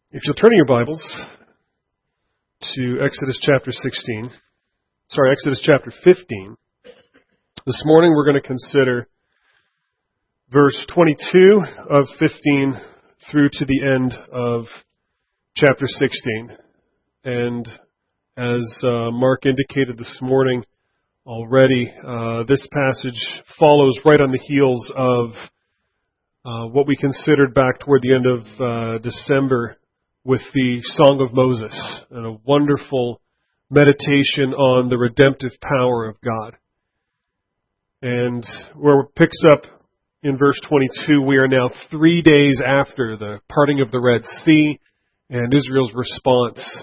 If you'll turn your Bibles to Exodus chapter 15. This morning we're going to consider verse 22 of 15 through to the end of chapter 16. And as Mark indicated this morning already, this passage follows right on the heels of what we considered back toward the end of December with the Song of Moses, and a wonderful meditation on the redemptive power of God. And where it picks up in verse 22, we are now 3 days after the parting of the Red Sea and Israel's response.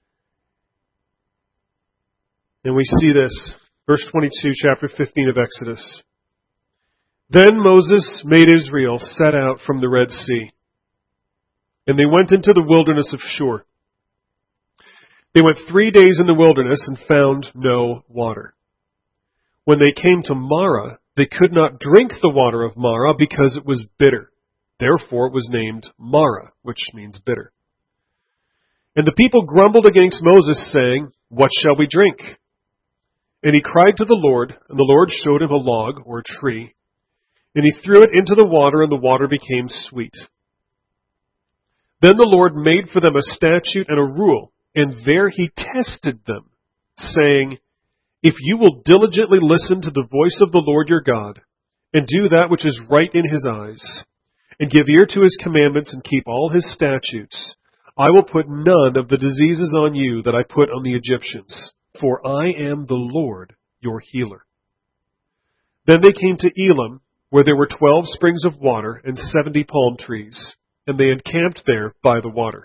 And we see this, verse 22, chapter 15 of Exodus. Then Moses made Israel set out from the Red Sea, and they went into the wilderness of Shur. They went 3 days in the wilderness and found no water. When they came to Marah, they could not drink the water of Marah because it was bitter. Therefore it was named Marah, which means bitter. And the people grumbled against Moses, saying, "What shall we drink?" And he cried to the Lord, and the Lord showed him a log or a tree. And he threw it into the water, and the water became sweet. Then the Lord made for them a statute and a rule, and there he tested them, saying, "If you will diligently listen to the voice of the Lord your God, and do that which is right in his eyes, and give ear to his commandments and keep all his statutes, I will put none of the diseases on you that I put on the Egyptians, for I am the Lord your healer." Then they came to Elim, where there were 12 springs of water and 70 palm trees, and they encamped there by the water.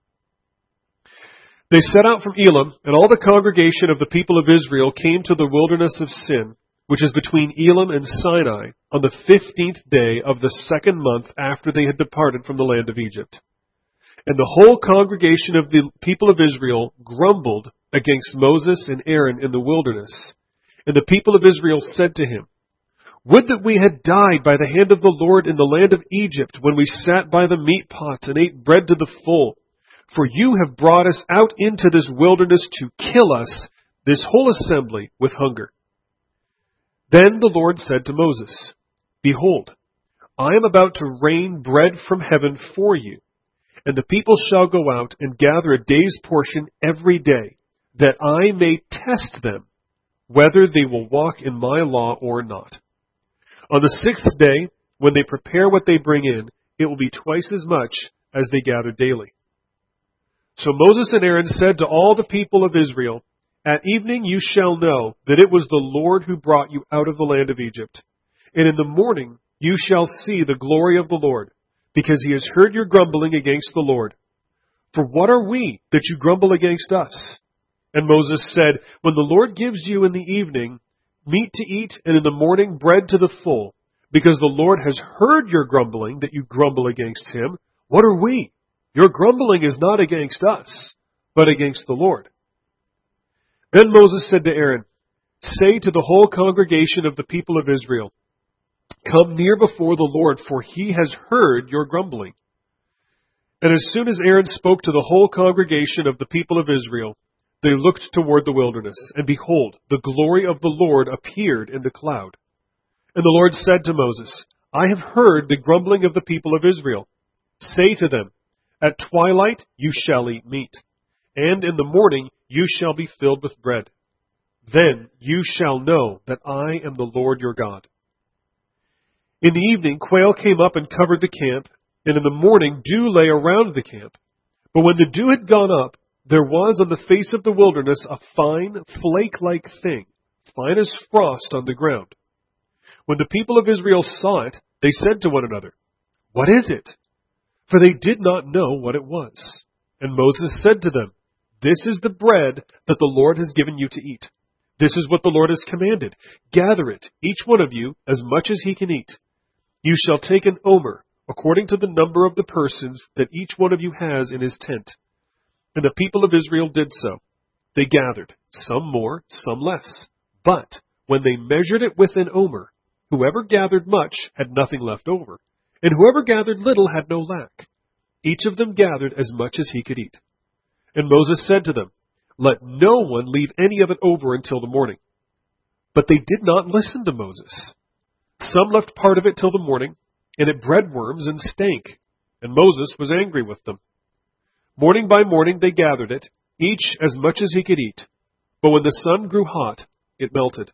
They set out from Elim, and all the congregation of the people of Israel came to the wilderness of Sin, which is between Elim and Sinai, on the 15th day of the second month after they had departed from the land of Egypt. And the whole congregation of the people of Israel grumbled against Moses and Aaron in the wilderness. And the people of Israel said to him, "Would that we had died by the hand of the Lord in the land of Egypt, when we sat by the meat pots and ate bread to the full. For you have brought us out into this wilderness to kill us, this whole assembly, with hunger." Then the Lord said to Moses, "Behold, I am about to rain bread from heaven for you, and the people shall go out and gather a day's portion every day, that I may test them, whether they will walk in my law or not. On the 6th day, when they prepare what they bring in, it will be twice as much as they gather daily." So Moses and Aaron said to all the people of Israel, "At evening you shall know that it was the Lord who brought you out of the land of Egypt. And in the morning you shall see the glory of the Lord, because he has heard your grumbling against the Lord. For what are we that you grumble against us?" And Moses said, "When the Lord gives you in the evening meat to eat, and in the morning bread to the full, because the Lord has heard your grumbling, that you grumble against him, what are we? Your grumbling is not against us, but against the Lord." Then Moses said to Aaron, "Say to the whole congregation of the people of Israel, 'Come near before the Lord, for he has heard your grumbling.'" And as soon as Aaron spoke to the whole congregation of the people of Israel, they looked toward the wilderness, and behold, the glory of the Lord appeared in the cloud. And the Lord said to Moses, "I have heard the grumbling of the people of Israel. Say to them, 'At twilight you shall eat meat, and in the morning you shall be filled with bread. Then you shall know that I am the Lord your God.'" In the evening quail came up and covered the camp, and in the morning dew lay around the camp. But when the dew had gone up, there was on the face of the wilderness a fine, flake-like thing, fine as frost on the ground. When the people of Israel saw it, they said to one another, "What is it?" For they did not know what it was. And Moses said to them, "This is the bread that the Lord has given you to eat. This is what the Lord has commanded. Gather it, each one of you, as much as he can eat. You shall take an omer, according to the number of the persons that each one of you has in his tent." And the people of Israel did so. They gathered, some more, some less. But when they measured it with an omer, whoever gathered much had nothing left over, and whoever gathered little had no lack. Each of them gathered as much as he could eat. And Moses said to them, "Let no one leave any of it over until the morning." But they did not listen to Moses. Some left part of it till the morning, and it bred worms and stank. And Moses was angry with them. Morning by morning they gathered it, each as much as he could eat. But when the sun grew hot, it melted.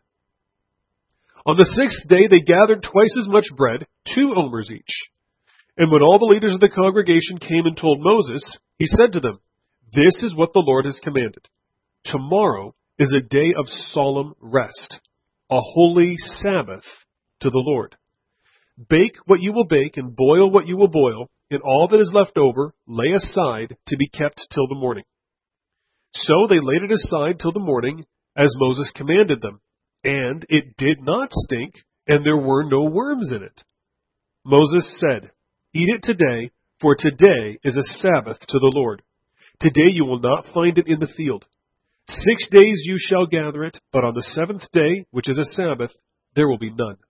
On the 6th day they gathered twice as much bread, 2 omers each. And when all the leaders of the congregation came and told Moses, he said to them, "This is what the Lord has commanded. Tomorrow is a day of solemn rest, a holy Sabbath to the Lord. Bake what you will bake and boil what you will boil, and all that is left over lay aside to be kept till the morning." So they laid it aside till the morning, as Moses commanded them. And it did not stink, and there were no worms in it. Moses said, "Eat it today, for today is a Sabbath to the Lord. Today you will not find it in the field. 6 days you shall gather it, but on the 7th day, which is a Sabbath, there will be none."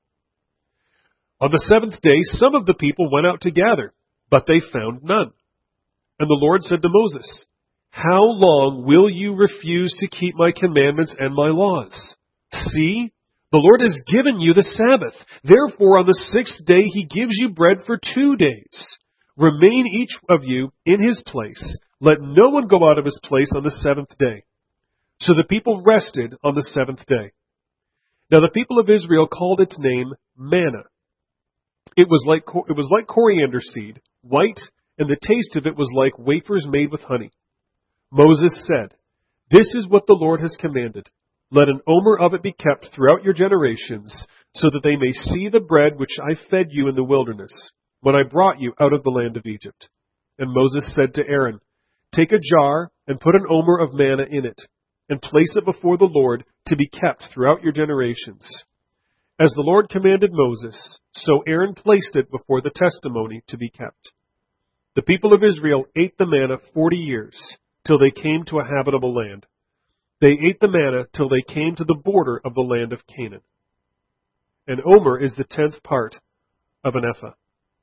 On the 7th day some of the people went out to gather, but they found none. And the Lord said to Moses, "How long will you refuse to keep my commandments and my laws? See, the Lord has given you the Sabbath. Therefore, on the 6th day, he gives you bread for 2 days. Remain each of you in his place. Let no one go out of his place on the 7th day." So the people rested on the 7th day. Now the people of Israel called its name manna. It was like coriander seed, white, and the taste of it was like wafers made with honey. Moses said, "This is what the Lord has commanded. Let an omer of it be kept throughout your generations, so that they may see the bread which I fed you in the wilderness, when I brought you out of the land of Egypt." And Moses said to Aaron, "Take a jar and put an omer of manna in it, and place it before the Lord to be kept throughout your generations." As the Lord commanded Moses, so Aaron placed it before the testimony to be kept. The people of Israel ate the manna 40 years, till they came to a habitable land. They ate the manna till they came to the border of the land of Canaan. An omer is the 10th part of an ephah.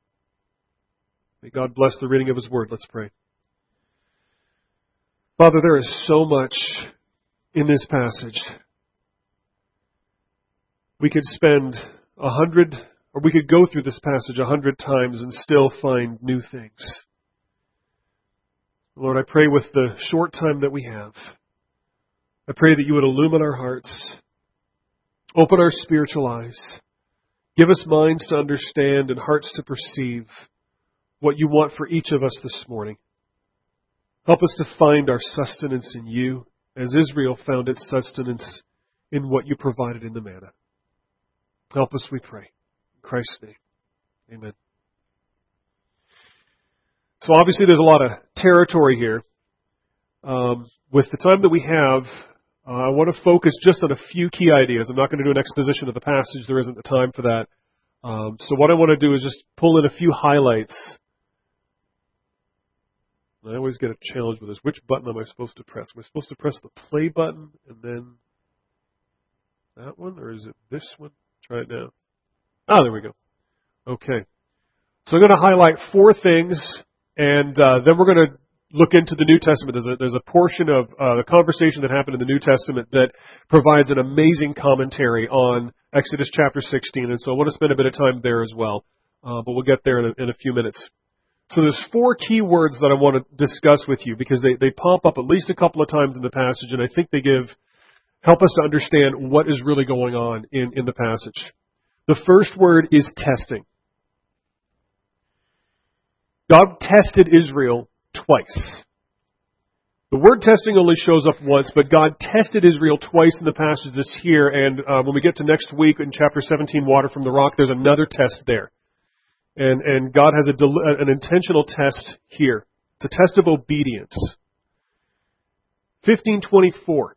May God bless the reading of His Word. Let's pray. Father, there is so much in this passage. We could spend 100, or we could go through this passage 100 times and still find new things. Lord, I pray with the short time that we have, I pray that you would illumine our hearts, open our spiritual eyes, give us minds to understand and hearts to perceive what you want for each of us this morning. Help us to find our sustenance in you, as Israel found its sustenance in what you provided in the manna. Help us, we pray. In Christ's name, amen. So obviously there's a lot of territory here. With the time that we have, I want to focus just on a few key ideas. I'm not going to do an exposition of the passage. There isn't the time for that. So what I want to do is just pull in a few highlights. I always get a challenge with this. Which button am I supposed to press? Am I supposed to press the play button and then that one? Or is it this one? Try it now. Ah, there we go. Okay. So I'm going to highlight 4 things, and then we're going to look into the New Testament. There's a portion of the conversation that happened in the New Testament that provides an amazing commentary on Exodus chapter 16, and so I want to spend a bit of time there as well. But we'll get there in a few minutes. So there's 4 key words that I want to discuss with you because they pop up at least a couple of times in the passage, and I think they help us to understand what is really going on in the passage. The first word is testing. God tested Israel twice. The word testing only shows up once, but God tested Israel twice in the passage that's here, and when we get to next week in chapter 17, Water from the Rock, there's another test there. And God has an intentional test here. It's a test of obedience. 15:24.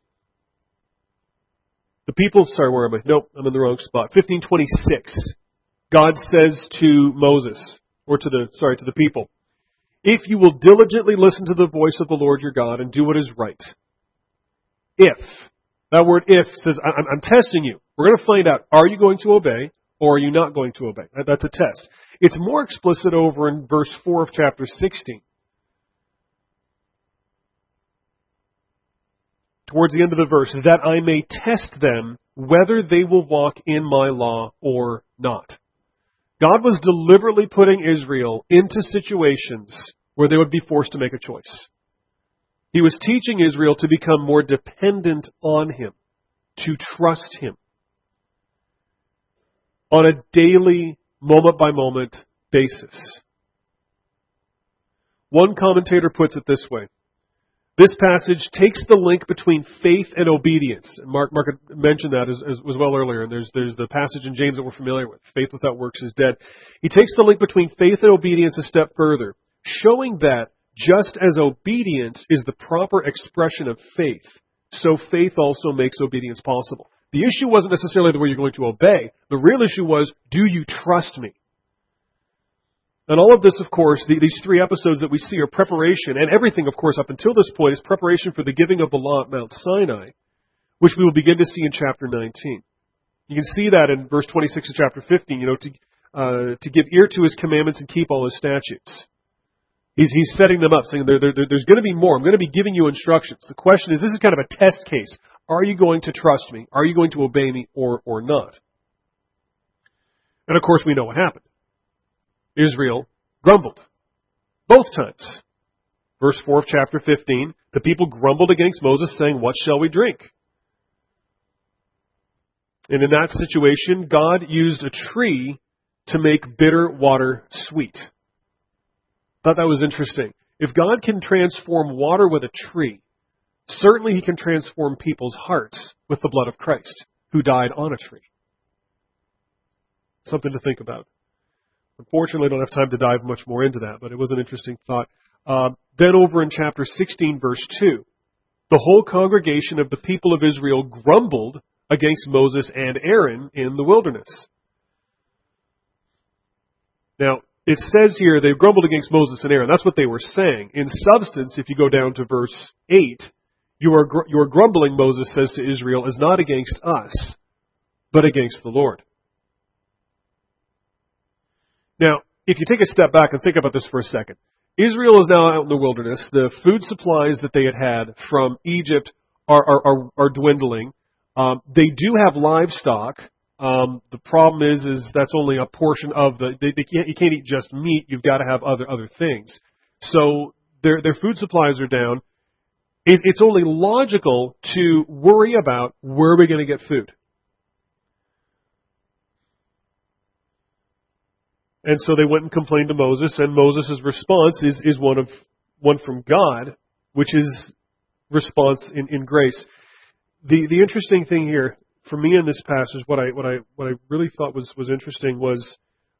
The people, where am I? Nope, I'm in the wrong spot. 15:26. God says to Moses, or to the people, "If you will diligently listen to the voice of the Lord your God and do what is right." If. That word if says, I'm testing you. We're going to find out, are you going to obey or are you not going to obey? That's a test. It's more explicit over in verse 4 of chapter 16. towards the end of the verse, that I may test them whether they will walk in my law or not. God was deliberately putting Israel into situations where they would be forced to make a choice. He was teaching Israel to become more dependent on Him, to trust Him on a daily, moment-by-moment basis. One commentator puts it this way. This passage takes the link between faith and obedience. Mark had mentioned that as well earlier. And there's the passage in James that we're familiar with. Faith without works is dead. He takes the link between faith and obedience a step further, showing that just as obedience is the proper expression of faith, so faith also makes obedience possible. The issue wasn't necessarily the way you're going to obey. The real issue was, do you trust me? And all of this, of course, these three episodes that we see are preparation, and everything, of course, up until this point is preparation for the giving of the law at Mount Sinai, which we will begin to see in chapter 19. You can see that in verse 26 of chapter 15, to give ear to His commandments and keep all His statutes. He's setting them up, saying there's going to be more. I'm going to be giving you instructions. The question is, this is kind of a test case. Are you going to trust me? Are you going to obey me or not? And of course, we know what happened. Israel grumbled. Both times. Verse 4 of chapter 15, the people grumbled against Moses, saying, what shall we drink? And in that situation, God used a tree to make bitter water sweet. Thought that was interesting. If God can transform water with a tree, certainly He can transform people's hearts with the blood of Christ, who died on a tree. Something to think about. Unfortunately, I don't have time to dive much more into that, but it was an interesting thought. Then over in chapter 16, verse 2, the whole congregation of the people of Israel grumbled against Moses and Aaron in the wilderness. Now, it says here they grumbled against Moses and Aaron. That's what they were saying. In substance, if you go down to verse 8, your grumbling, Moses says to Israel, is not against us, but against the Lord. Now, if you take a step back and think about this for a second, Israel is now out in the wilderness. The food supplies that they had from Egypt are dwindling. They do have livestock. The problem is that's only a portion of you can't eat just meat. You've got to have other things. So their food supplies are down. It's only logical to worry about where are we going to get food. And so they went and complained to Moses, and Moses' response is one from God, which is response in grace. The interesting thing here for me in this passage, what I really thought was interesting was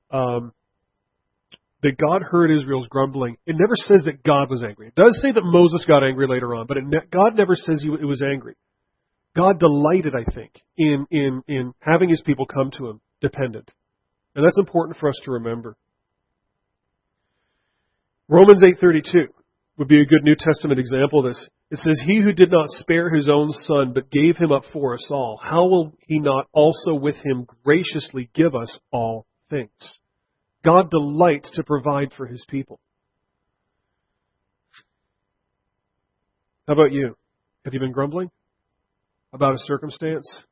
that God heard Israel's grumbling. It never says that God was angry. It does say that Moses got angry later on, but God never says he was angry. God delighted, I think, in having His people come to Him dependent. And that's important for us to remember. Romans 8:32 would be a good New Testament example of this. It says, He who did not spare His own Son, but gave Him up for us all, how will He not also with Him graciously give us all things? God delights to provide for His people. How about you? Have you been grumbling about a circumstance?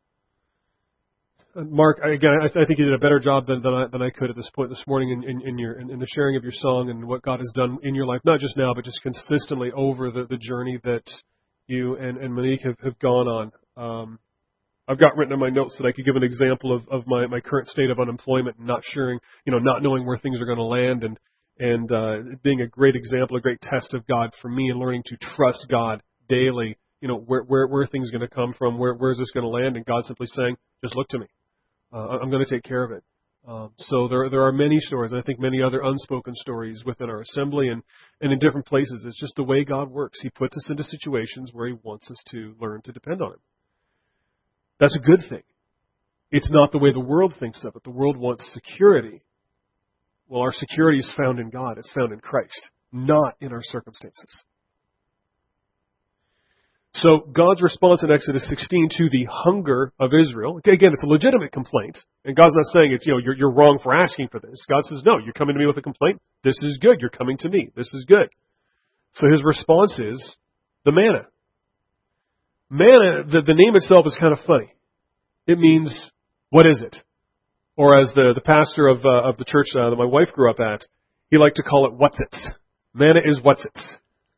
Mark, again, I think you did a better job than I could at this point this morning in the sharing of your song and what God has done in your life, not just now, but just consistently over the journey that you and Monique have gone on. I've got written in my notes that I could give an example of my current state of unemployment and not knowing where things are going to land and being a great example, a great test of God for me and learning to trust God daily. Where are things going to come from? Where is this going to land? And God simply saying, just look to me. I'm going to take care of it. So there are many stories, and I think many other unspoken stories within our assembly and in different places. It's just the way God works. He puts us into situations where He wants us to learn to depend on Him. That's a good thing. It's not the way the world thinks of it. The world wants security. Well, our security is found in God. It's found in Christ, not in our circumstances. So God's response in Exodus 16 to the hunger of Israel, again, it's a legitimate complaint. And God's not saying it's, you're wrong for asking for this. God says, no, you're coming to me with a complaint. This is good. You're coming to me. This is good. So His response is the manna. Manna, the name itself is kind of funny. It means, what is it? Or as the pastor of the church that my wife grew up at, he liked to call it what's-its. Manna is what's-its.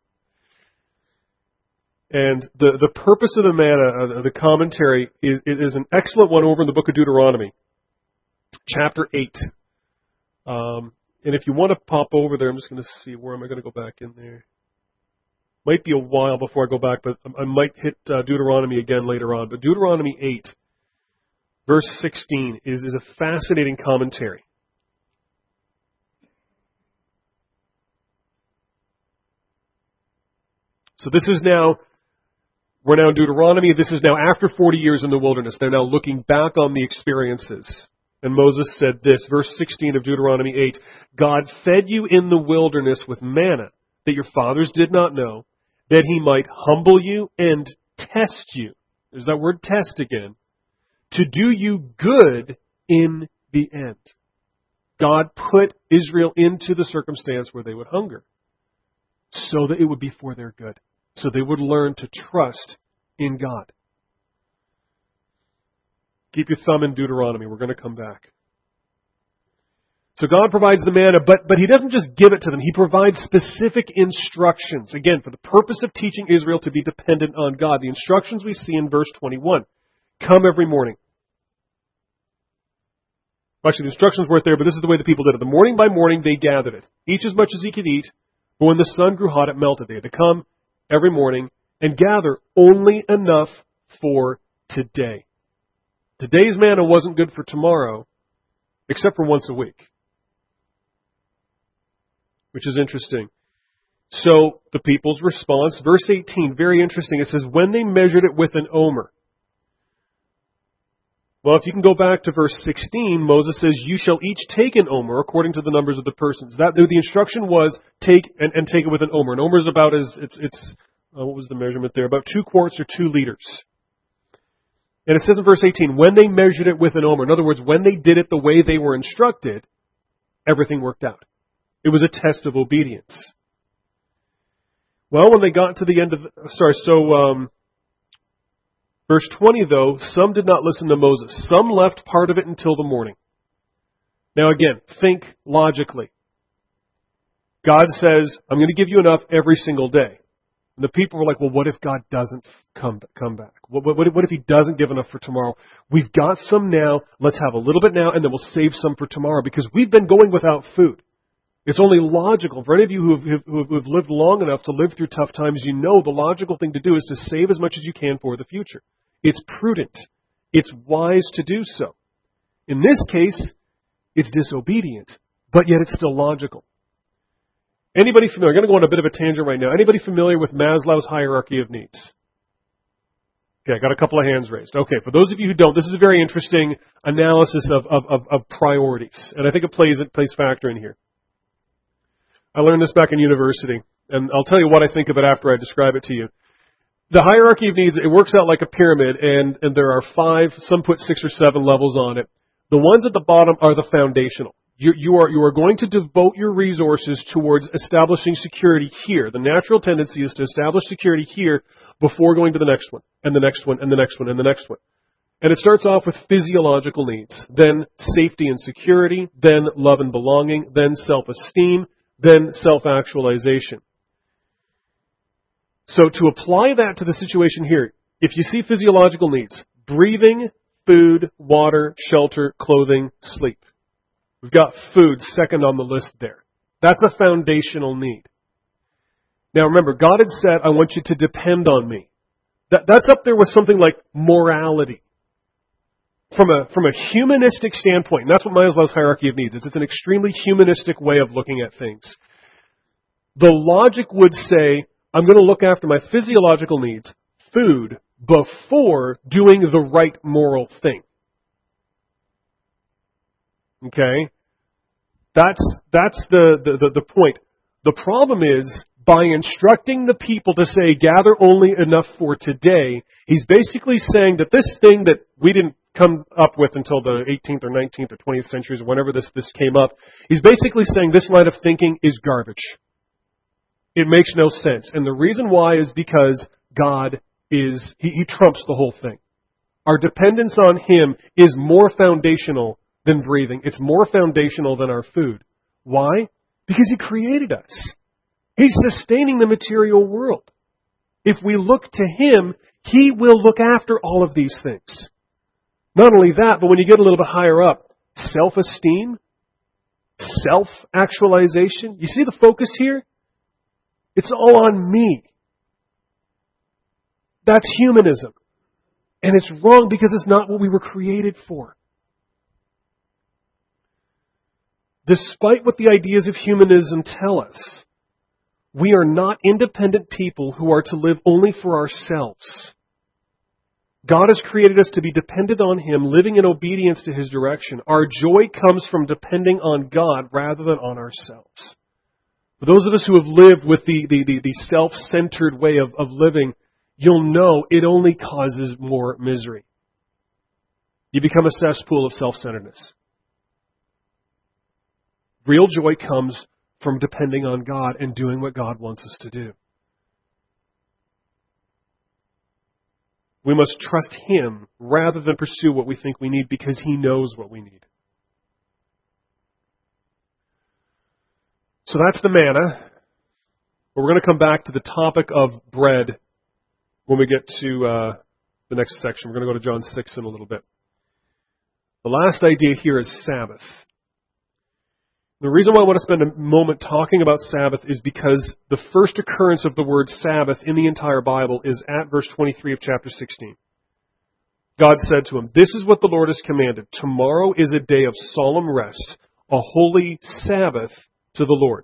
And the purpose of the manna, the commentary, is an excellent one over in the book of Deuteronomy, chapter 8. And if you want to pop over there, I'm just going to see, where am I going to go back in there? Might be a while before I go back, but I might hit Deuteronomy again later on. But Deuteronomy 8, verse 16, is a fascinating commentary. So this is now, we're now in Deuteronomy. This is now after 40 years in the wilderness. They're now looking back on the experiences. And Moses said this, verse 16 of Deuteronomy 8, God fed you in the wilderness with manna that your fathers did not know, that he might humble you and test you. There's that word test again. To do you good in the end. God put Israel into the circumstance where they would hunger, so that it would be for their good. So they would learn to trust in God. Keep your thumb in Deuteronomy. We're going to come back. So God provides the manna, but He doesn't just give it to them. He provides specific instructions. Again, for the purpose of teaching Israel to be dependent on God. The instructions we see in verse 21. Come every morning. Actually, the instructions weren't there, but this is the way the people did it. The morning by morning they gathered it, each as much as he could eat. But when the sun grew hot, it melted. They had to come every morning and gather only enough for today. Today's manna wasn't good for tomorrow, except for once a week. Which is interesting. So, the people's response, verse 18, very interesting. It says, when they measured it with an omer. Well, if you can go back to verse 16, Moses says, you shall each take an omer according to the numbers of the persons. That the instruction was, take it with an omer. An omer is about, what was the measurement there? About 2 quarts or 2 liters. And it says in verse 18, when they measured it with an omer, in other words, when they did it the way they were instructed, everything worked out. It was a test of obedience. Well, when they got to the end of, verse 20 though, some did not listen to Moses. Some left part of it until the morning. Now again, think logically. God says, I'm going to give you enough every single day. And the people were like, well, what if God doesn't come back? What if He doesn't give enough for tomorrow? We've got some now. Let's have a little bit now, and then we'll save some for tomorrow because we've been going without food. It's only logical. For any of you who have lived long enough to live through tough times, you know the logical thing to do is to save as much as you can for the future. It's prudent. It's wise to do so. In this case, it's disobedient, but yet it's still logical. Anybody familiar? I'm going to go on a bit of a tangent right now. Anybody familiar with Maslow's hierarchy of needs? Okay, I got a couple of hands raised. Okay, for those of you who don't, this is a very interesting analysis of priorities, and I think it plays factor in here. I learned this back in university, and I'll tell you what I think of it after I describe it to you. The hierarchy of needs, it works out like a pyramid, and there are 5, some put 6 or 7 levels on it. The ones at the bottom are the foundational. You are going to devote your resources towards establishing security here. The natural tendency is to establish security here before going to the next one, and the next one, and the next one, and the next one. And it starts off with physiological needs, then safety and security, then love and belonging, then self-esteem, then self-actualization. So to apply that to the situation here, if you see physiological needs, breathing, food, water, shelter, clothing, sleep. We've got food second on the list there. That's a foundational need. Now remember, God had said, I want you to depend on me. That's up there with something like morality. From a humanistic standpoint, and that's what Maslow's hierarchy of needs is. It's an extremely humanistic way of looking at things. The logic would say, I'm going to look after my physiological needs, food, before doing the right moral thing. Okay? That's the point. The problem is, by instructing the people to say, gather only enough for today, he's basically saying that this thing that we didn't come up with until the 18th or 19th or 20th centuries, or whenever this came up, he's basically saying this line of thinking is garbage. It makes no sense. And the reason why is because God He trumps the whole thing. Our dependence on Him is more foundational than breathing. It's more foundational than our food. Why? Because He created us. He's sustaining the material world. If we look to Him, He will look after all of these things. Not only that, but when you get a little bit higher up, self-esteem, self-actualization. You see the focus here? It's all on me. That's humanism. And it's wrong because it's not what we were created for. Despite what the ideas of humanism tell us, we are not independent people who are to live only for ourselves. God has created us to be dependent on Him, living in obedience to His direction. Our joy comes from depending on God rather than on ourselves. For those of us who have lived with the self-centered way of living, you'll know it only causes more misery. You become a cesspool of self-centeredness. Real joy comes from depending on God and doing what God wants us to do. We must trust Him rather than pursue what we think we need because He knows what we need. So that's the manna. But we're going to come back to the topic of bread when we get to the next section. We're going to go to John 6 in a little bit. The last idea here is Sabbath. The reason why I want to spend a moment talking about Sabbath is because the first occurrence of the word Sabbath in the entire Bible is at verse 23 of chapter 16. God said to him, "This is what the Lord has commanded. Tomorrow is a day of solemn rest, a holy Sabbath to the Lord."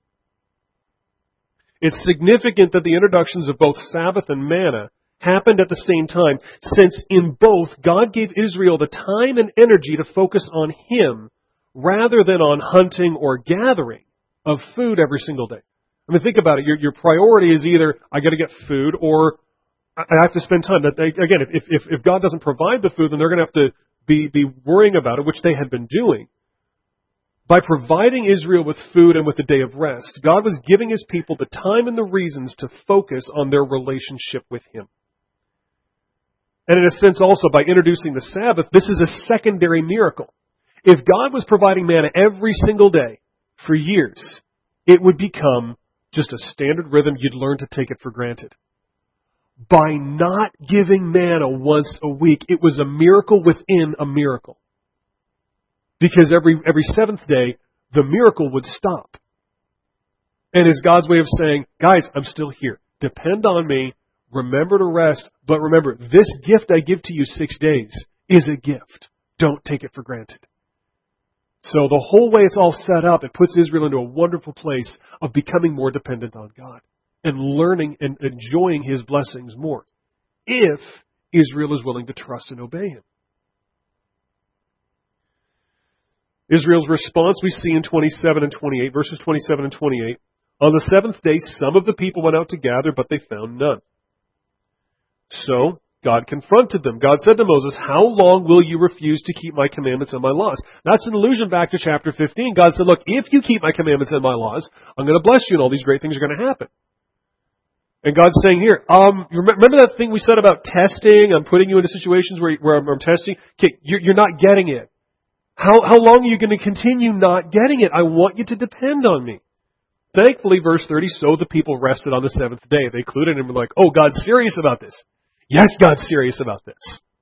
It's significant that the introductions of both Sabbath and manna happened at the same time, since in both God gave Israel the time and energy to focus on Him rather than on hunting or gathering of food every single day. I mean, think about it. Your priority is either, I got to get food, or I have to spend time. Again, if God doesn't provide the food, then they're going to have to be worrying about it, which they had been doing. By providing Israel with food and with the day of rest, God was giving His people the time and the reasons to focus on their relationship with Him. And in a sense also, by introducing the Sabbath, this is a secondary miracle. If God was providing manna every single day for years, it would become just a standard rhythm. You'd learn to take it for granted. By not giving manna once a week, it was a miracle within a miracle. Because every seventh day, the miracle would stop. And it's God's way of saying, guys, I'm still here. Depend on me. Remember to rest. But remember, this gift I give to you 6 days is a gift. Don't take it for granted. So the whole way it's all set up, it puts Israel into a wonderful place of becoming more dependent on God and learning and enjoying His blessings more, if Israel is willing to trust and obey Him. Israel's response we see in 27 and 28, verses 27 and 28. On the seventh day, some of the people went out to gather, but they found none. So God confronted them. God said to Moses, "How long will you refuse to keep my commandments and my laws?" That's an allusion back to chapter 15. God said, look, if you keep my commandments and my laws, I'm going to bless you and all these great things are going to happen. And God's saying here, remember that thing we said about testing? I'm putting you into situations where I'm testing. Okay, you're not getting it. How long are you going to continue not getting it? I want you to depend on me. Thankfully, verse 30, so the people rested on the seventh day. They clued in and were like, oh, God's serious about this. Yes, God's serious about this.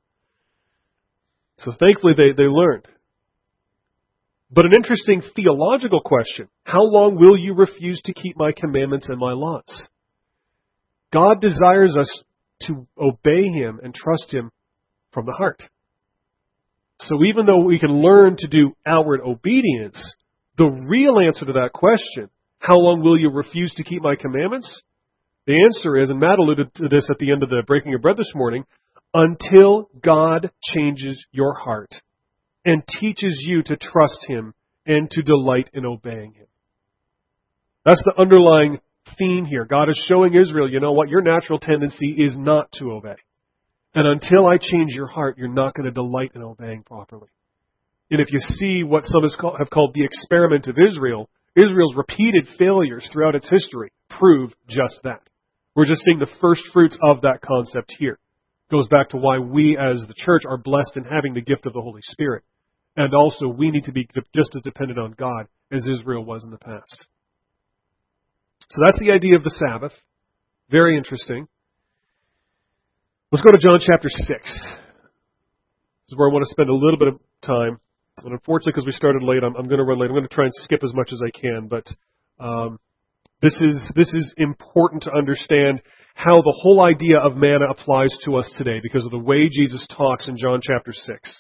So thankfully they learned. But an interesting theological question. How long will you refuse to keep my commandments and my laws? God desires us to obey Him and trust Him from the heart. So even though we can learn to do outward obedience, the real answer to that question, how long will you refuse to keep my commandments? The answer is, and Matt alluded to this at the end of the breaking of bread this morning, until God changes your heart and teaches you to trust Him and to delight in obeying Him. That's the underlying theme here. God is showing Israel, you know what, your natural tendency is not to obey. And until I change your heart, you're not going to delight in obeying properly. And if you see what some have called the experiment of Israel, Israel's repeated failures throughout its history prove just that. We're just seeing the first fruits of that concept here. Goes back to why we as the church are blessed in having the gift of the Holy Spirit. And also, we need to be just as dependent on God as Israel was in the past. So that's the idea of the Sabbath. Very interesting. Let's go to John chapter 6. This is where I want to spend a little bit of time. And unfortunately, because we started late, I'm going to run late. I'm going to try and skip as much as I can. But this is important to understand how the whole idea of manna applies to us today because of the way Jesus talks in John chapter 6.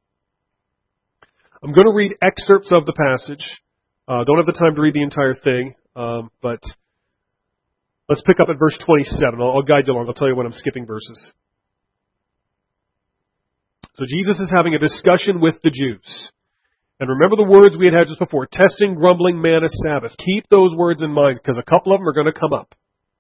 I'm going to read excerpts of the passage. Don't have the time to read the entire thing, but let's pick up at verse 27. I'll guide you along. I'll tell you when I'm skipping verses. So Jesus is having a discussion with the Jews. And remember the words we had just before. Testing, grumbling, manna, Sabbath. Keep those words in mind because a couple of them are going to come up.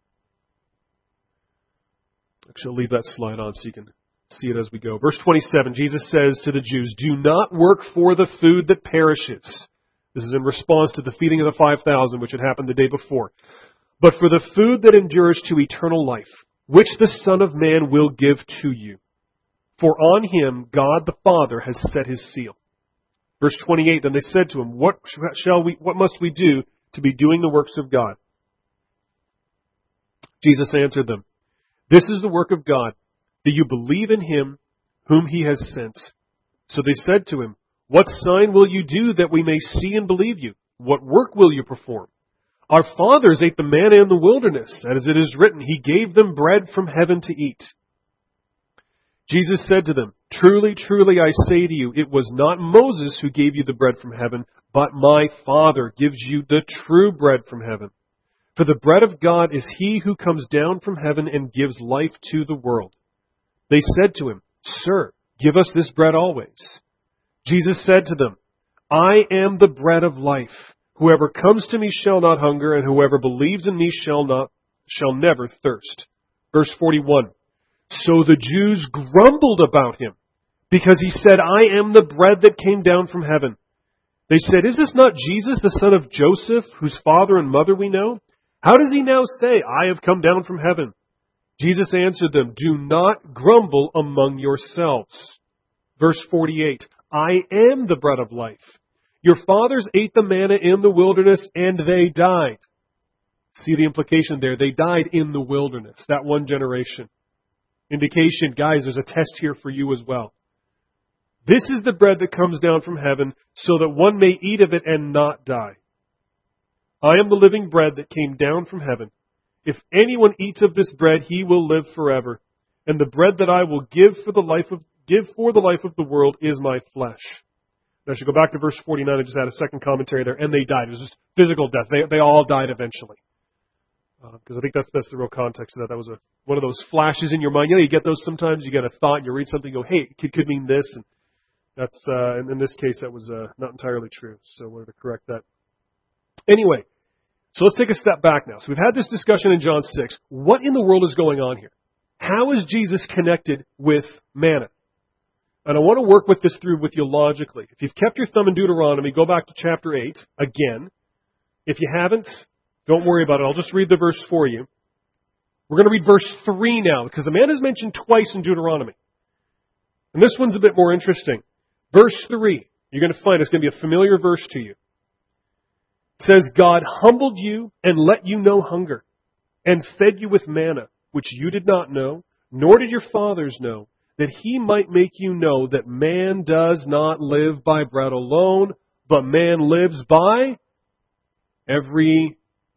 Actually, I'll leave that slide on so you can see it as we go. Verse 27, Jesus says to the Jews, "Do not work for the food that perishes." This is in response to the feeding of the 5,000, which had happened the day before. "But for the food that endures to eternal life, which the Son of Man will give to you. For on him God the Father has set his seal." Verse 28, then they said to him, what must we do to be doing the works of God? Jesus answered them, "This is the work of God, that you believe in him whom he has sent." So they said to him, "What sign will you do that we may see and believe you? What work will you perform? Our fathers ate the manna in the wilderness, as it is written, he gave them bread from heaven to eat." Jesus said to them, "Truly, truly, I say to you, it was not Moses who gave you the bread from heaven, but my Father gives you the true bread from heaven. For the bread of God is he who comes down from heaven and gives life to the world." They said to him, "Sir, give us this bread always." Jesus said to them, "I am the bread of life. Whoever comes to me shall not hunger, and whoever believes in me shall never thirst." Verse 41. So the Jews grumbled about him, because he said, "I am the bread that came down from heaven." They said, "Is this not Jesus, the son of Joseph, whose father and mother we know? How does he now say, 'I have come down from heaven'?" Jesus answered them, "Do not grumble among yourselves." Verse 48. I am the bread of life. Your fathers ate the manna in the wilderness, and they died. See the implication there. They died in the wilderness, that one generation. Indication, guys, there's a test here for you as well. This is the bread that comes down from heaven, so that one may eat of it and not die. I am the living bread that came down from heaven. If anyone eats of this bread, he will live forever. And the bread that I will give for the life of the world is my flesh. Now I should go back to verse 49 and just add a second commentary there. And they died. It was just physical death. They all died eventually. Because I think that's the real context of that. That was one of those flashes in your mind. You know, you get those sometimes. You get a thought, you read something, you go, "Hey, it could mean this." And that's, in this case, that was not entirely true. So I wanted to correct that. Anyway, so let's take a step back now. So we've had this discussion in John 6. What in the world is going on here? How is Jesus connected with manna? And I want to work with this through with you logically. If you've kept your thumb in Deuteronomy, go back to chapter 8 again. If you haven't, don't worry about it. I'll just read the verse for you. We're going to read verse 3 now, because the manna is mentioned twice in Deuteronomy. And this one's a bit more interesting. Verse 3, you're going to find it's going to be a familiar verse to you. It says, "God humbled you and let you know hunger, and fed you with manna, which you did not know, nor did your fathers know, that he might make you know that man does not live by bread alone, but man lives by every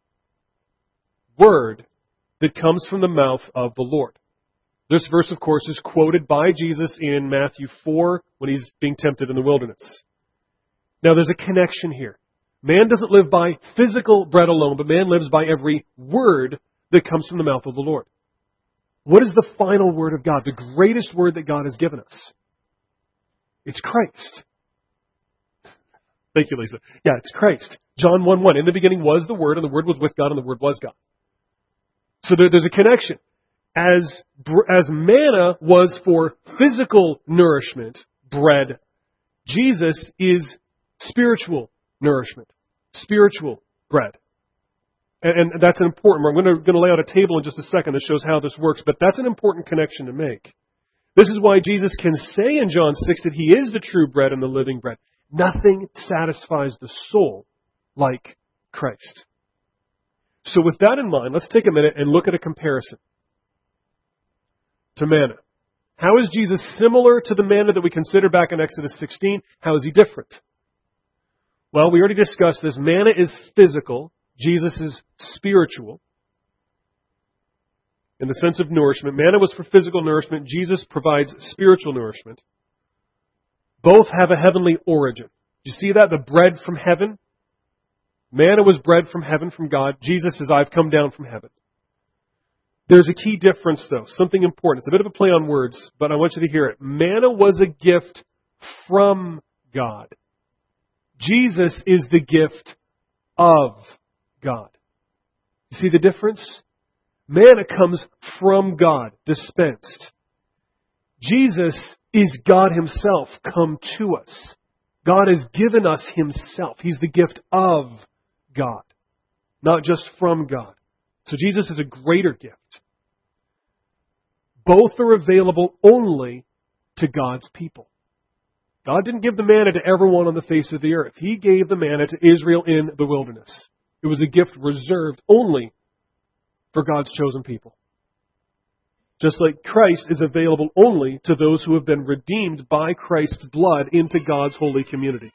word that comes from the mouth of the Lord." This verse, of course, is quoted by Jesus in Matthew 4 when he's being tempted in the wilderness. Now, there's a connection here. Man doesn't live by physical bread alone, but man lives by every word that comes from the mouth of the Lord. What is the final word of God, the greatest word that God has given us? It's Christ. Thank you, Lisa. Yeah, it's Christ. John 1:1. In the beginning was the Word, and the Word was with God, and the Word was God. So there's a connection. As manna was for physical nourishment, bread, Jesus is spiritual nourishment, spiritual bread. And that's an important, we're going to lay out a table in just a second that shows how this works, but that's an important connection to make. This is why Jesus can say in John 6 that He is the true bread and the living bread. Nothing satisfies the soul like Christ. So with that in mind, let's take a minute and look at a comparison to manna. How is Jesus similar to the manna that we considered back in Exodus 16? How is He different? Well, we already discussed this. Manna is physical. Jesus is spiritual. In the sense of nourishment. Manna was for physical nourishment. Jesus provides spiritual nourishment. Both have a heavenly origin. You see that? The bread from heaven. Manna was bread from heaven, from God. Jesus says, I've come down from heaven. There's a key difference, though. Something important. It's a bit of a play on words, but I want you to hear it. Manna was a gift from God. Jesus is the gift of God. You see the difference? Manna comes from God, dispensed. Jesus is God Himself come to us. God has given us Himself. He's the gift of God, not just from God. So Jesus is a greater gift. Both are available only to God's people. God didn't give the manna to everyone on the face of the earth. He gave the manna to Israel in the wilderness. It was a gift reserved only for God's chosen people. Just like Christ is available only to those who have been redeemed by Christ's blood into God's holy community.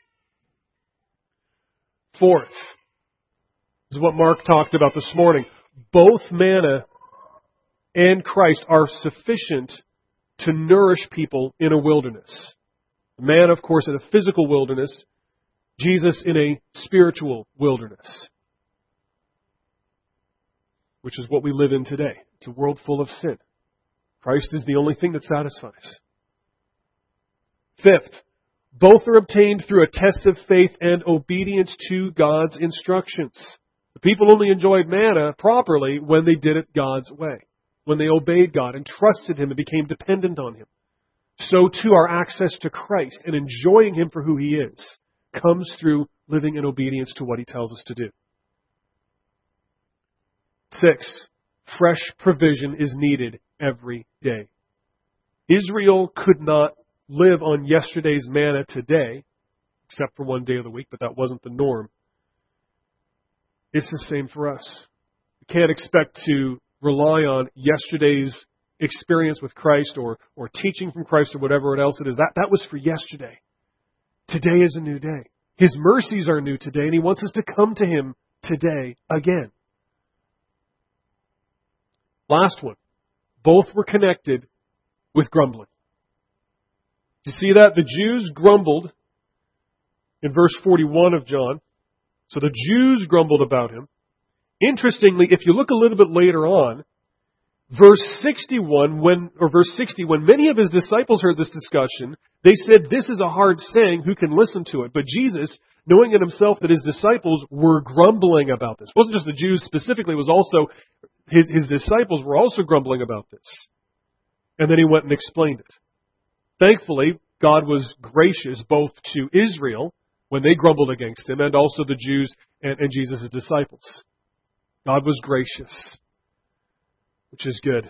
Fourth, this is what Mark talked about this morning. Both manna and Christ are sufficient to nourish people in a wilderness. Man, of course, in a physical wilderness. Jesus in a spiritual wilderness. Which is what we live in today. It's a world full of sin. Christ is the only thing that satisfies. Fifth, both are obtained through a test of faith and obedience to God's instructions. The people only enjoyed manna properly when they did it God's way. When they obeyed God and trusted Him and became dependent on Him. So too our access to Christ and enjoying Him for who He is comes through living in obedience to what He tells us to do. 6, fresh provision is needed every day. Israel could not live on yesterday's manna today, except for one day of the week, but that wasn't the norm. It's the same for us. We can't expect to rely on yesterday's experience with Christ or teaching from Christ or whatever else it is. That was for yesterday. Today is a new day. His mercies are new today, and He wants us to come to Him today again. Last one. Both were connected with grumbling. You see that? The Jews grumbled in verse 41 of John. So the Jews grumbled about Him. Interestingly, if you look a little bit later on, verse 60, when many of His disciples heard this discussion, they said, this is a hard saying, who can listen to it? But Jesus, knowing in Himself that His disciples were grumbling about this. It wasn't just the Jews specifically, it was also His disciples were also grumbling about this. And then He went and explained it. Thankfully, God was gracious both to Israel when they grumbled against Him and also the Jews and Jesus' disciples. God was gracious, which is good.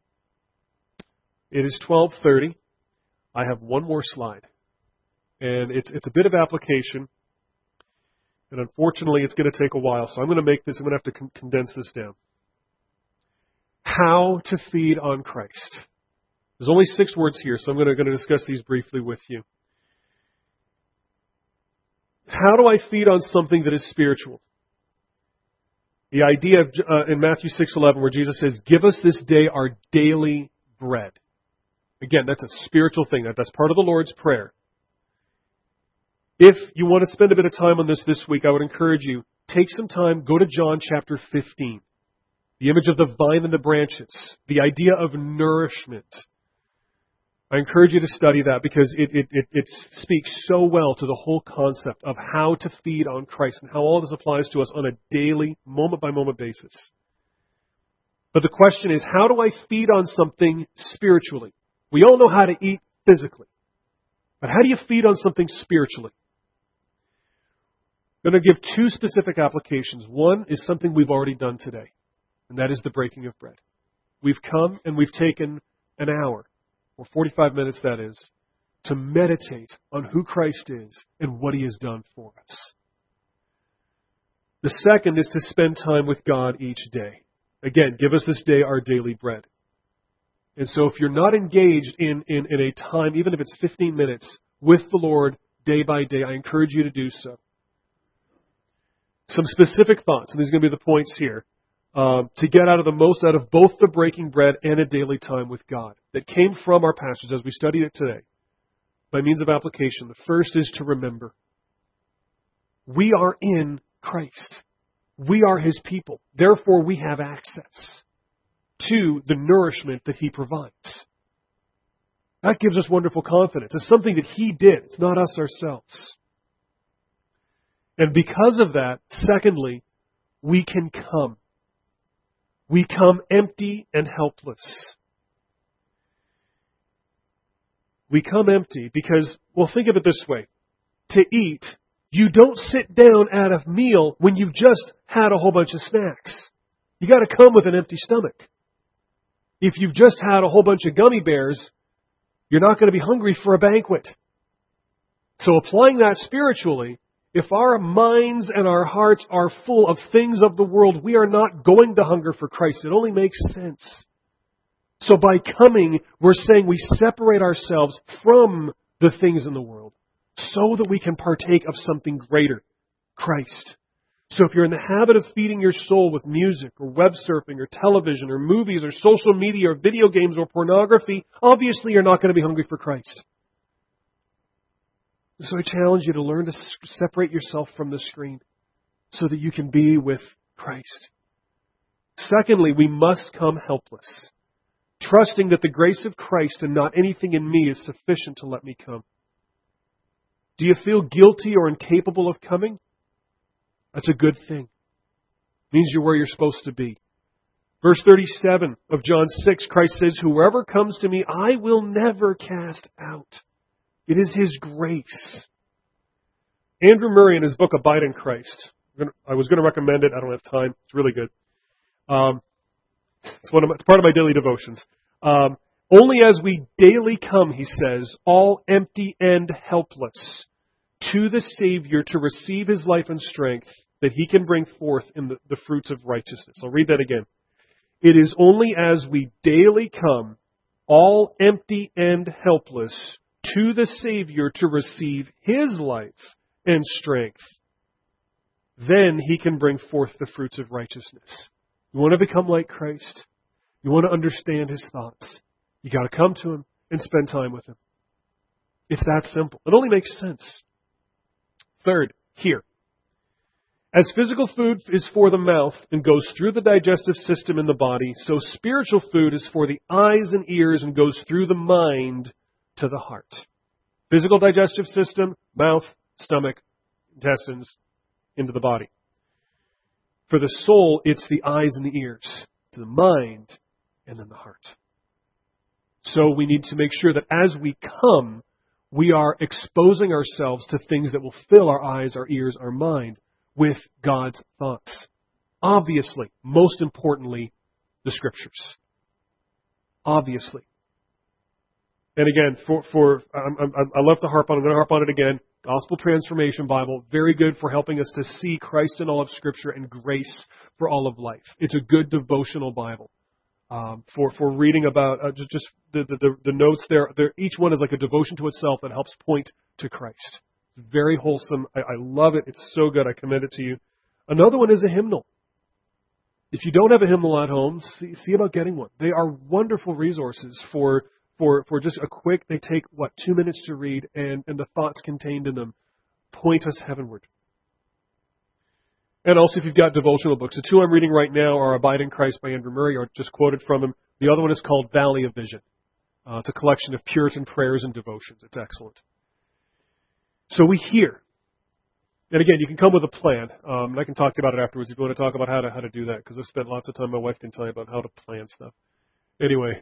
It is 12:30. I have one more slide. And it's a bit of application. And unfortunately, it's going to take a while. So I'm going to have to condense this down. How to feed on Christ. There's only 6 words here, so I'm going to discuss these briefly with you. How do I feed on something that is spiritual? The idea in Matthew 6:11 where Jesus says, give us this day our daily bread. Again, that's a spiritual thing. That's part of the Lord's Prayer. If you want to spend a bit of time on this week, I would encourage you, take some time, go to John chapter 15. The image of the vine and the branches. The idea of nourishment. I encourage you to study that because it speaks so well to the whole concept of how to feed on Christ and how all this applies to us on a daily, moment-by-moment basis. But the question is, how do I feed on something spiritually? We all know how to eat physically. But how do you feed on something spiritually? I'm going to give two specific applications. One is something we've already done today, and that is the breaking of bread. We've come and we've taken an hour, or 45 minutes that is, to meditate on who Christ is and what He has done for us. The second is to spend time with God each day. Again, give us this day our daily bread. And so if you're not engaged in a time, even if it's 15 minutes, with the Lord day by day, I encourage you to do so. Some specific thoughts, and these are going to be the points here, to get out of the most out of both the breaking bread and a daily time with God that came from our passage as we studied it today by means of application. The first is to remember we are in Christ. We are His people. Therefore, we have access to the nourishment that He provides. That gives us wonderful confidence. It's something that He did. It's not us ourselves. And because of that, secondly, we can come. We come empty and helpless. We come empty because, well, think of it this way. To eat, you don't sit down at a meal when you've just had a whole bunch of snacks. You got to come with an empty stomach. If you've just had a whole bunch of gummy bears, you're not going to be hungry for a banquet. So applying that spiritually, if our minds and our hearts are full of things of the world, we are not going to hunger for Christ. It only makes sense. So by coming, we're saying we separate ourselves from the things in the world so that we can partake of something greater, Christ. So if you're in the habit of feeding your soul with music or web surfing or television or movies or social media or video games or pornography, obviously you're not going to be hungry for Christ. So I challenge you to learn to separate yourself from the screen so that you can be with Christ. Secondly, we must come helpless, trusting that the grace of Christ and not anything in me is sufficient to let me come. Do you feel guilty or incapable of coming? That's a good thing. It means you're where you're supposed to be. Verse 37 of John 6, Christ says, "Whoever comes to me, I will never cast out." It is His grace. Andrew Murray, in his book, Abide in Christ, I was going to recommend it. I don't have time. It's really good. It's part of my daily devotions. Only as we daily come, he says, all empty and helpless, to the Savior to receive His life and strength that He can bring forth in the fruits of righteousness. I'll read that again. It is only as we daily come, all empty and helpless, to the Savior to receive His life and strength, then He can bring forth the fruits of righteousness. You want to become like Christ? You want to understand His thoughts? You got to come to Him and spend time with Him. It's that simple. It only makes sense. Third, here. As physical food is for the mouth and goes through the digestive system in the body, so spiritual food is for the eyes and ears and goes through the mind to the heart. Physical digestive system, mouth, stomach, intestines, into the body. For the soul, it's the eyes and the ears, to the mind, and then the heart. So we need to make sure that as we come, we are exposing ourselves to things that will fill our eyes, our ears, our mind with God's thoughts. Obviously, most importantly, the Scriptures. Obviously. And again, I love to harp on it. I'm going to harp on it again. Gospel Transformation Bible, very good for helping us to see Christ in all of Scripture and grace for all of life. It's a good devotional Bible for reading about just the notes there. Each one is like a devotion to itself that helps point to Christ. It's very wholesome. I love it. It's so good. I commend it to you. Another one is a hymnal. If you don't have a hymnal at home, see about getting one. They are wonderful resources for just a quick, they take, 2 minutes to read, and the thoughts contained in them point us heavenward. And also, if you've got devotional books, the two I'm reading right now are Abide in Christ by Andrew Murray, or just quoted from him. The other one is called Valley of Vision. It's a collection of Puritan prayers and devotions. It's excellent. So we hear. And again, you can come with a plan. And I can talk about it afterwards if you want to talk about how to do that, because I've spent lots of time. My wife can tell you about how to plan stuff. Anyway.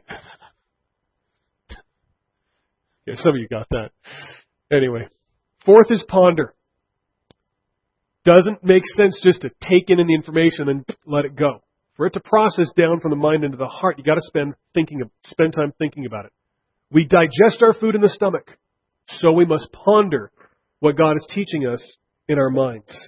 Yeah, some of you got that. Anyway. Fourth is ponder. Doesn't make sense just to take in the information and let it go. For it to process down from the mind into the heart, you got to spend time thinking about it. We digest our food in the stomach, so we must ponder what God is teaching us in our minds.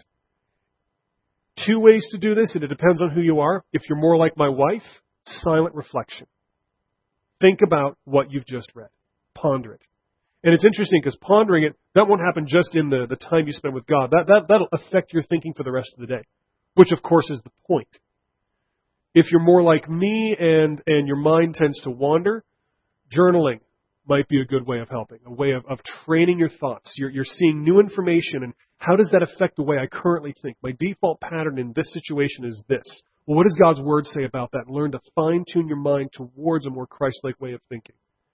2 ways to do this, and it depends on who you are. If you're more like my wife, silent reflection. Think about what you've just read. Ponder it. And it's interesting because pondering it, that won't happen just in the time you spend with God. That'll affect your thinking for the rest of the day, which of course is the point. If you're more like me and your mind tends to wander, journaling might be a good way of helping, a way of training your thoughts. You're seeing new information, and how does that affect the way I currently think? My default pattern in this situation is this. Well, what does God's Word say about that? Learn to fine-tune your mind towards a more Christ-like way of thinking.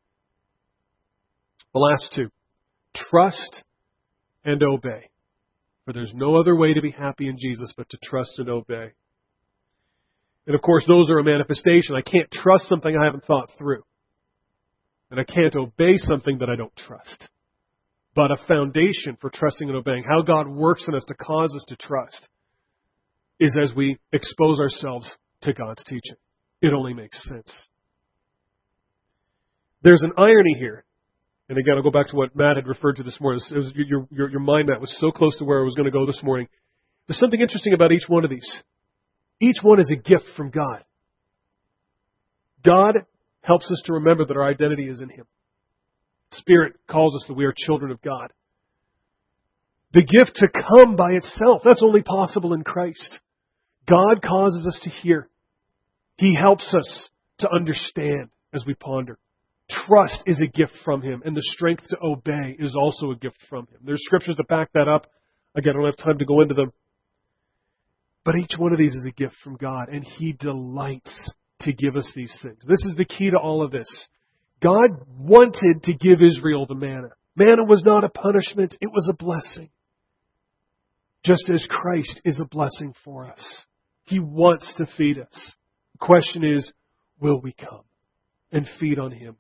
The last 2, trust and obey. For there's no other way to be happy in Jesus but to trust and obey. And of course, those are a manifestation. I can't trust something I haven't thought through. And I can't obey something that I don't trust. But a foundation for trusting and obeying, how God works in us to cause us to trust, is as we expose ourselves to God's teaching. It only makes sense. There's an irony here. And again, I'll go back to what Matt had referred to this morning. It was your mind, Matt, was so close to where I was going to go this morning. There's something interesting about each one of these. Each one is a gift from God. God helps us to remember that our identity is in Him. Spirit calls us that we are children of God. The gift to come by itself, that's only possible in Christ. God causes us to hear. He helps us to understand as we ponder. Trust is a gift from Him, and the strength to obey is also a gift from Him. There's scriptures that back that up. Again, I don't have time to go into them. But each one of these is a gift from God, and He delights to give us these things. This is the key to all of this. God wanted to give Israel the manna. Manna was not a punishment, it was a blessing. Just as Christ is a blessing for us. He wants to feed us. The question is, will we come and feed on Him?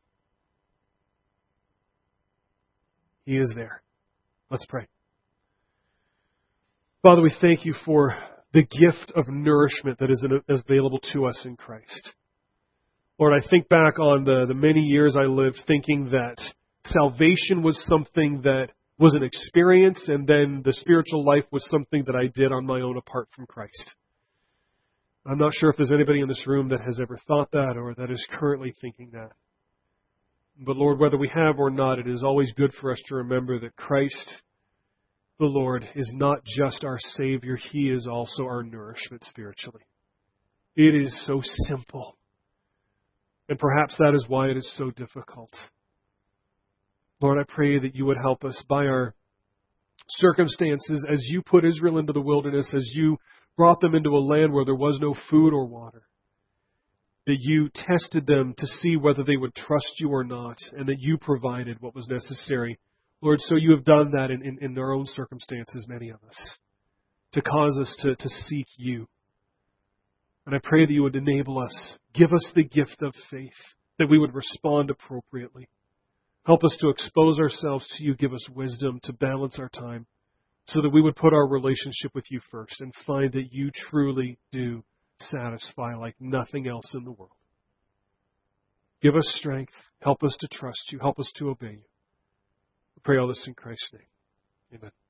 He is there. Let's pray. Father, we thank You for the gift of nourishment that is available to us in Christ. Lord, I think back on the many years I lived thinking that salvation was something that was an experience, and then the spiritual life was something that I did on my own apart from Christ. I'm not sure if there's anybody in this room that has ever thought that or that is currently thinking that. But Lord, whether we have or not, it is always good for us to remember that Christ, the Lord, is not just our Savior. He is also our nourishment spiritually. It is so simple. And perhaps that is why it is so difficult. Lord, I pray that You would help us by our circumstances as You put Israel into the wilderness, as You brought them into a land where there was no food or water. That You tested them to see whether they would trust You or not, and that You provided what was necessary. Lord, so You have done that in our own circumstances, many of us, to cause us to seek You. And I pray that You would enable us, give us the gift of faith, that we would respond appropriately. Help us to expose ourselves to You, give us wisdom to balance our time, so that we would put our relationship with You first and find that You truly do satisfy like nothing else in the world. Give us strength. Help us to trust You. Help us to obey You. We pray all this in Christ's name. Amen.